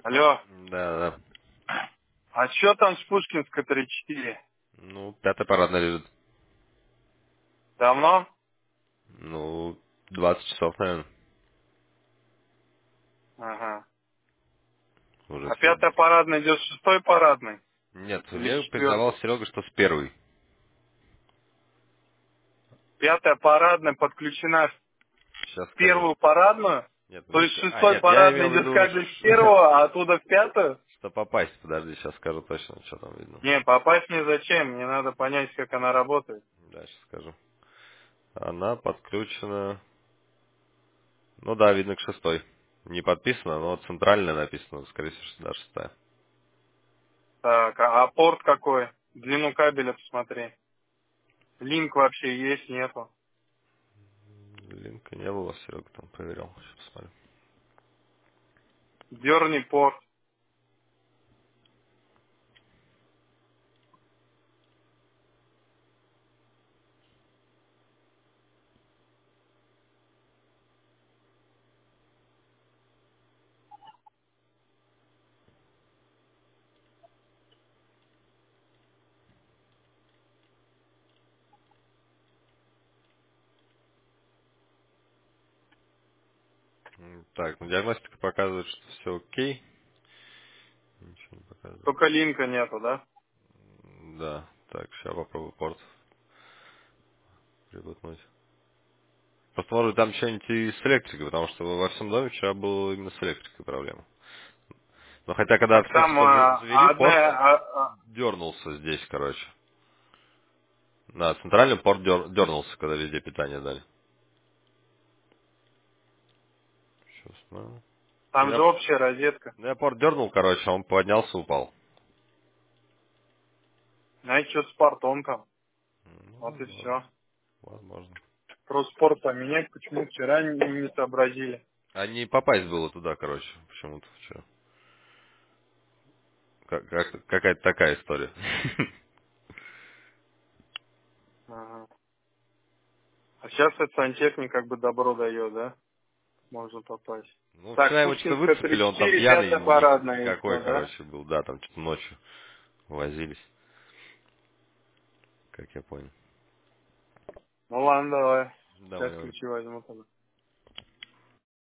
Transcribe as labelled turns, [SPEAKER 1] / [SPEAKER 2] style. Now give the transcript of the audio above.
[SPEAKER 1] Алло,
[SPEAKER 2] Да, да.
[SPEAKER 1] а что там с Пушкинской 3-4?
[SPEAKER 2] Ну, пятая парадная лежит.
[SPEAKER 1] Давно?
[SPEAKER 2] Ну, 20 часов, наверное.
[SPEAKER 1] Ага.
[SPEAKER 2] Уже
[SPEAKER 1] А
[SPEAKER 2] стоит.
[SPEAKER 1] пятая парадная идет с шестой парадной?
[SPEAKER 2] Нет,
[SPEAKER 1] Или с
[SPEAKER 2] мне передавал
[SPEAKER 1] четвертой?
[SPEAKER 2] Серега, что с первой.
[SPEAKER 1] Пятая парадная подключена в
[SPEAKER 2] Сейчас скажу.
[SPEAKER 1] первую парадную?
[SPEAKER 2] Нет,
[SPEAKER 1] То
[SPEAKER 2] мне...
[SPEAKER 1] есть с шестой
[SPEAKER 2] нет, я
[SPEAKER 1] парадной
[SPEAKER 2] имел в
[SPEAKER 1] идет
[SPEAKER 2] виду,
[SPEAKER 1] каждый в первую, а оттуда в пятую?
[SPEAKER 2] что попасть. Подожди, сейчас скажу точно, что там видно.
[SPEAKER 1] Не, попасть мне зачем? Мне надо понять, как она работает.
[SPEAKER 2] Да, сейчас скажу. Она подключена... Ну да, видно к шестой. Не подписано, но центральная написано. Скорее всего, что да, шестая.
[SPEAKER 1] Так, а порт какой? Длину кабеля посмотри. Линк вообще есть, нету.
[SPEAKER 2] Линка не было, Серега там проверял. Сейчас посмотрю.
[SPEAKER 1] Дерни порт.
[SPEAKER 2] Так, ну диагностика показывает, что все окей. Ничего не показывает.
[SPEAKER 1] Только линка нету, да?
[SPEAKER 2] Да, так, сейчас попробую порт прибутнуть. Просто может там что-нибудь и с электрикой, потому что во всем доме вчера была именно с электрикой проблема. Но хотя, когда
[SPEAKER 1] Так
[SPEAKER 2] в
[SPEAKER 1] там
[SPEAKER 2] принципе завели, порт
[SPEAKER 1] одна,
[SPEAKER 2] дернулся здесь, короче. На центральный порт дернулся, когда везде питание дали. Сейчас, ну.
[SPEAKER 1] там же общая розетка.
[SPEAKER 2] Я порт дернул, короче, он поднялся, упал.
[SPEAKER 1] Знаете, что с портом там?
[SPEAKER 2] Ну,
[SPEAKER 1] Вот и
[SPEAKER 2] возможно.
[SPEAKER 1] все.
[SPEAKER 2] Возможно.
[SPEAKER 1] Просто порт поменять, почему вчера не сообразили.
[SPEAKER 2] А не попасть было туда, короче, почему-то вчера. Какая-то такая история.
[SPEAKER 1] Ага. А сейчас этот сантехник как бы добро дает, да? Можно попасть.
[SPEAKER 2] Ну,
[SPEAKER 1] Так,
[SPEAKER 2] вчера его что-то
[SPEAKER 1] Пушкинская
[SPEAKER 2] выцепили, он там
[SPEAKER 1] 3-4,
[SPEAKER 2] пьяный
[SPEAKER 1] пятая парадная
[SPEAKER 2] никакой,
[SPEAKER 1] еще, да?
[SPEAKER 2] короче, был. Да, там что-то ночью возились, как я понял.
[SPEAKER 1] Ну ладно, давай.
[SPEAKER 2] Давай,
[SPEAKER 1] Сейчас
[SPEAKER 2] давай.
[SPEAKER 1] ключи возьму тогда.